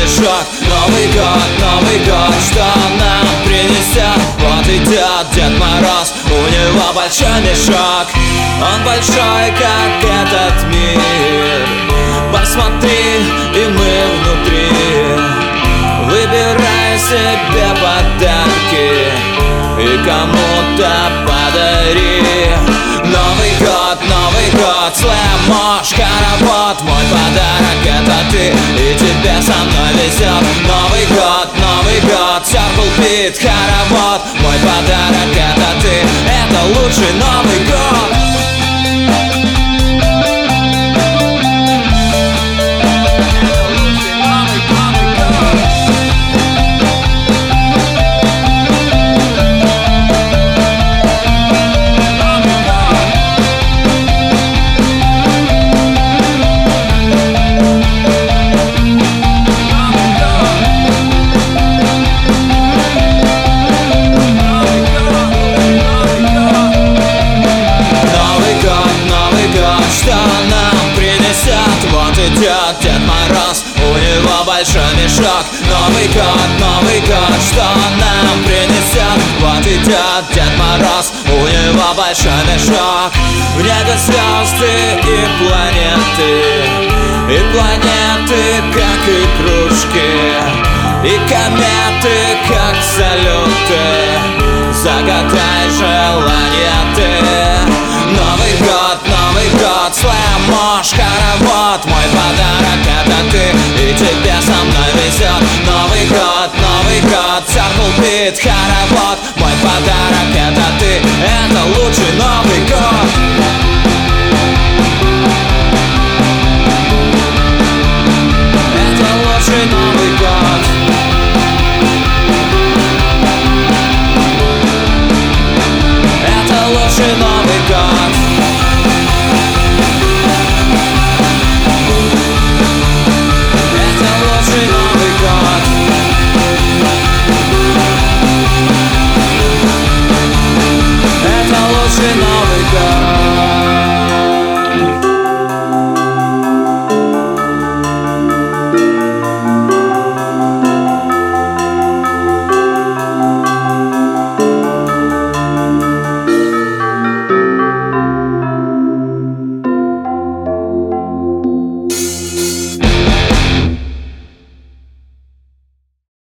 мешок. Новый год, что нам принесет? Вот идет Дед Мороз, у него большой мешок. Он большой, как этот мир. Посмотри, и мы внутри. Выбирай себе подарки и кому-то подари. Новый год, слэм-мош, хоровод. Мой подарок — это ты, и тебе со мной везет. Новый год, Circle Pit, хоровод. Мой подарок — это ты, это лучший Новый год. Вот идет Дед Мороз, у него большой мешок. Новый год, что нам принесет? Вот идет Дед Мороз, у него большой мешок. В небе звезды и планеты, как игрушки, и кометы, как салюты. Загадай желание